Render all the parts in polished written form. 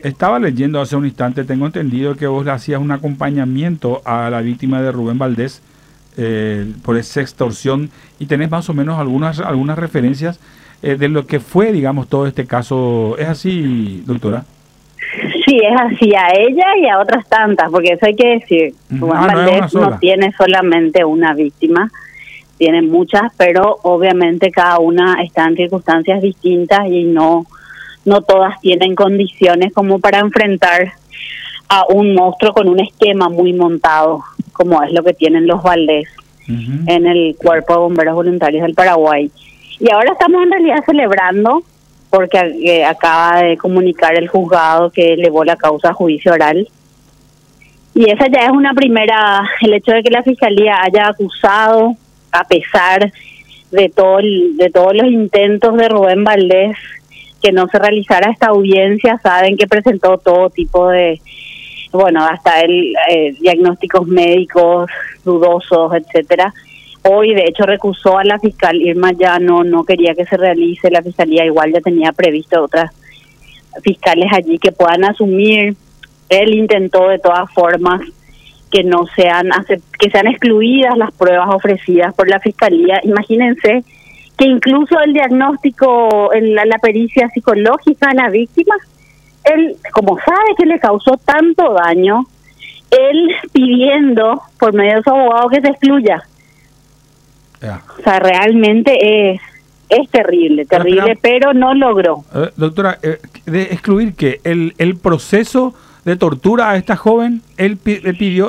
Estaba leyendo hace un instante, tengo entendido que vos le hacías un acompañamiento a la víctima de Rubén Valdés por esa extorsión y tenés más o menos algunas referencias de lo que fue, digamos, todo este caso. ¿Es así, doctora? Sí, es así, a ella y a otras tantas, porque eso hay que decir. Rubén Valdés no tiene solamente una víctima, tiene muchas, pero obviamente cada una está en circunstancias distintas y no todas tienen condiciones como para enfrentar a un monstruo con un esquema muy montado, como es lo que tienen los Valdés en el Cuerpo de Bomberos Voluntarios del Paraguay. Y ahora estamos en realidad celebrando, porque acaba de comunicar el juzgado que elevó la causa a juicio oral. Y esa ya es una primera, el hecho de que la Fiscalía haya acusado, a pesar de todos los intentos de Rubén Valdés, que no se realizara esta audiencia. Saben que presentó todo tipo de, hasta diagnósticos médicos dudosos, etcétera. Hoy, de hecho, recusó a la fiscal Irma Llano, no quería que se realice. La Fiscalía igual ya tenía previsto otras fiscales allí que puedan asumir. Él intentó de todas formas que que sean excluidas las pruebas ofrecidas por la Fiscalía. Imagínense que incluso el diagnóstico, la pericia psicológica a la víctima, él, como sabe que le causó tanto daño, él pidiendo por medio de su abogado que se excluya. O sea, realmente es terrible, pero no logró. Doctora, de excluir que el proceso de tortura a esta joven, él pidió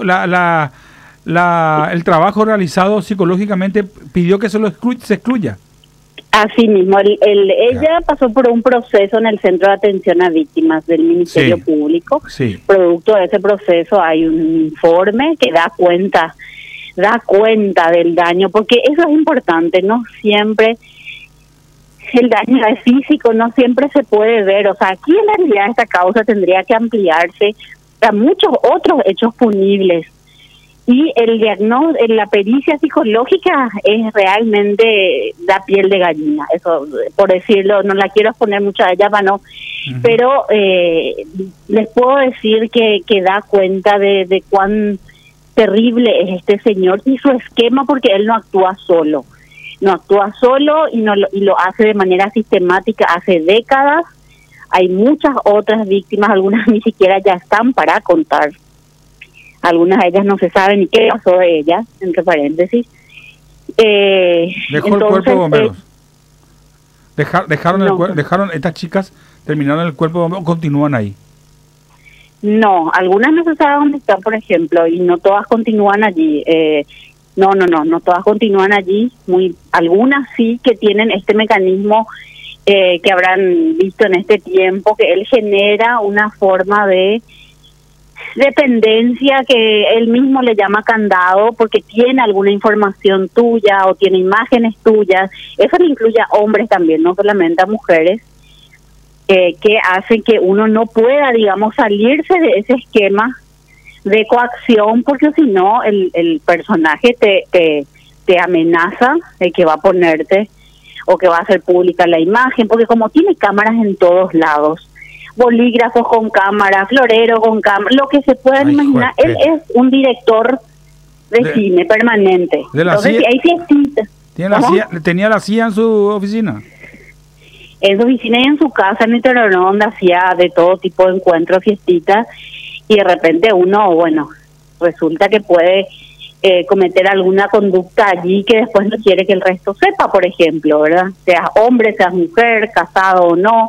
el trabajo realizado psicológicamente, pidió que se excluya. Así mismo, ella pasó por un proceso en el Centro de Atención a Víctimas del Ministerio Público. Sí. Producto de ese proceso hay un informe que da cuenta del daño, porque eso es importante. No siempre el daño es físico, no siempre se puede ver. O sea, aquí en realidad esta causa tendría que ampliarse a muchos otros hechos punibles. Y el diagnóstico, la pericia psicológica es realmente da piel de gallina. Eso, por decirlo, no la quiero exponer mucho a ella, pero les puedo decir que da cuenta de cuán terrible es este señor y su esquema, porque él no actúa solo y lo hace de manera sistemática hace décadas. Hay muchas otras víctimas, algunas ni siquiera ya están para contar, algunas de ellas no se sabe ni qué pasó de ellas, entre paréntesis. Dejó el cuerpo de bomberos. Dejaron estas chicas, terminaron el cuerpo de bomberos, continúan ahí. No, algunas no se sabe dónde están, por ejemplo, y no todas continúan allí. No todas continúan allí. Algunas sí que tienen este mecanismo que habrán visto en este tiempo, que él genera una forma de dependencia que él mismo le llama candado, porque tiene alguna información tuya o tiene imágenes tuyas. Eso le incluye a hombres también, no solamente a mujeres. Que hace que uno no pueda, digamos, salirse de ese esquema de coacción, porque si no el personaje te amenaza de que va a ponerte o que va a hacer pública la imagen, porque como tiene cámaras en todos lados, bolígrafos con cámara, florero con cámara, lo que se puedan imaginar. Él es un director de cine permanente. Entonces, si hay fiestitas. ¿Tenía la CIA en su oficina? En su oficina y en su casa en Torreón, donde hacía de todo tipo de encuentros, fiestitas, y de repente uno, resulta que puede cometer alguna conducta allí que después no quiere que el resto sepa, por ejemplo, ¿verdad? Seas hombre, seas mujer, casado o no.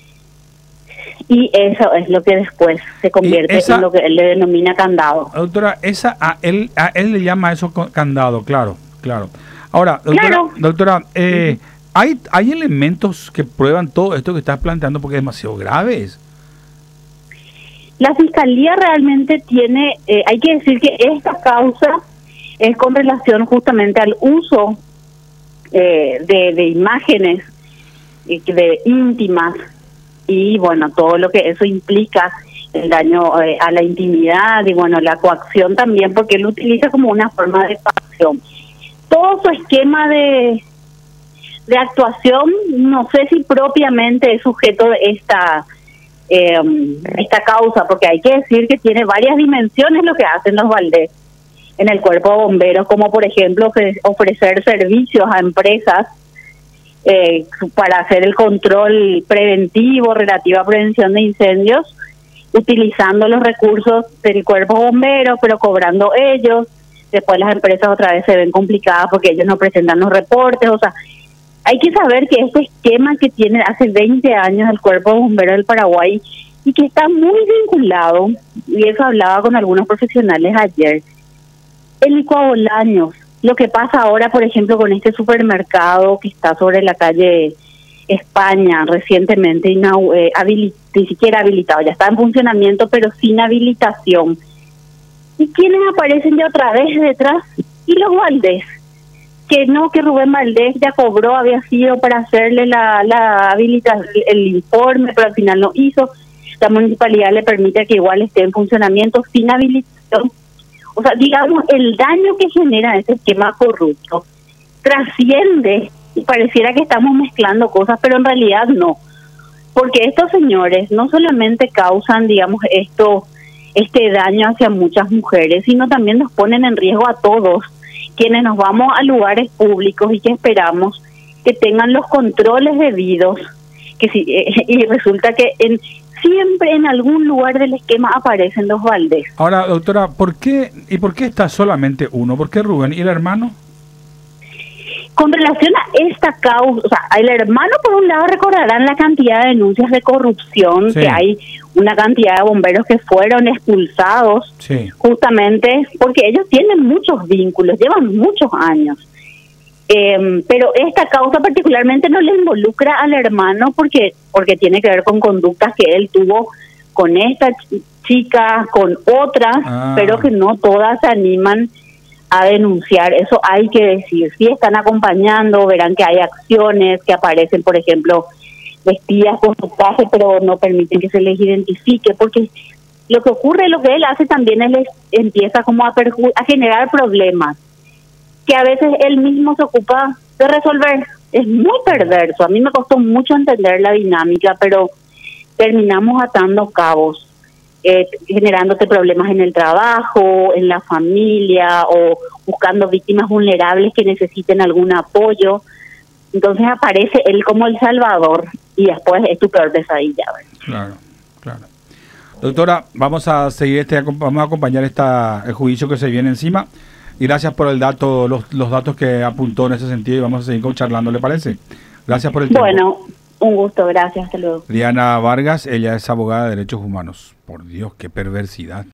Y eso es lo que después se convierte en lo que él le denomina candado. Doctora, a él le llama eso candado, claro. Ahora, doctora, ¿hay elementos que prueban todo esto que estás planteando porque es demasiado grave? La Fiscalía realmente tiene, hay que decir que esta causa es con relación justamente al uso de imágenes de íntimas y todo lo que eso implica, el daño a la intimidad y la coacción también, porque él lo utiliza como una forma de coacción. Todo su esquema de actuación, no sé si propiamente es sujeto de esta causa, porque hay que decir que tiene varias dimensiones lo que hacen los Valdés en el cuerpo de bomberos, como por ejemplo ofrecer servicios a empresas para hacer el control preventivo relativo a prevención de incendios, utilizando los recursos del cuerpo bombero, pero cobrando ellos. Después las empresas otra vez se ven complicadas porque ellos no presentan los reportes. O sea, hay que saber que este esquema que tiene hace 20 años el Cuerpo de Bomberos del Paraguay y que está muy vinculado, y eso hablaba con algunos profesionales ayer, el licuabolaños. Lo que pasa ahora, por ejemplo, con este supermercado que está sobre la calle España, recientemente ni siquiera habilitado, ya está en funcionamiento, pero sin habilitación. ¿Y quiénes aparecen de otra vez detrás? Y los Valdés. Que no, que Rubén Valdés ya cobró, había sido para hacerle la habilitación, el informe, pero al final no hizo. La municipalidad le permite que igual esté en funcionamiento sin habilitación. O sea, digamos, el daño que genera ese esquema corrupto trasciende y pareciera que estamos mezclando cosas, pero en realidad no. Porque estos señores no solamente causan, digamos, este daño hacia muchas mujeres, sino también nos ponen en riesgo a todos, quienes nos vamos a lugares públicos y que esperamos que tengan los controles debidos, y resulta que siempre en algún lugar del esquema aparecen los Valdés. Ahora, doctora, ¿por qué está solamente uno? ¿Por qué Rubén y el hermano? Con relación a esta causa, o sea, el hermano, por un lado, recordarán la cantidad de denuncias de corrupción, sí, que hay una cantidad de bomberos que fueron expulsados, sí, justamente porque ellos tienen muchos vínculos, llevan muchos años. Pero esta causa particularmente no le involucra al hermano porque tiene que ver con conductas que él tuvo con esta chica, con otras, pero que no todas se animan a denunciar. Eso hay que decir. Si están acompañando, verán que hay acciones que aparecen, por ejemplo, vestidas con su traje, pero no permiten que se les identifique, porque lo que ocurre, lo que él hace también es empieza como a generar problemas que a veces él mismo se ocupa de resolver. Es muy perverso. A mí me costó mucho entender la dinámica, pero terminamos atando cabos, generándote problemas en el trabajo, en la familia, o buscando víctimas vulnerables que necesiten algún apoyo. Entonces aparece él como el salvador y después es tu peor pesadilla. Claro, claro. Doctora, vamos a seguir vamos a acompañar el juicio que se viene encima. Y gracias por el dato, los datos que apuntó en ese sentido, y vamos a seguir charlando, ¿le parece? Gracias por el tiempo. Bueno, un gusto, gracias, hasta luego. Diana Vargas, ella es abogada de derechos humanos. Por Dios, qué perversidad.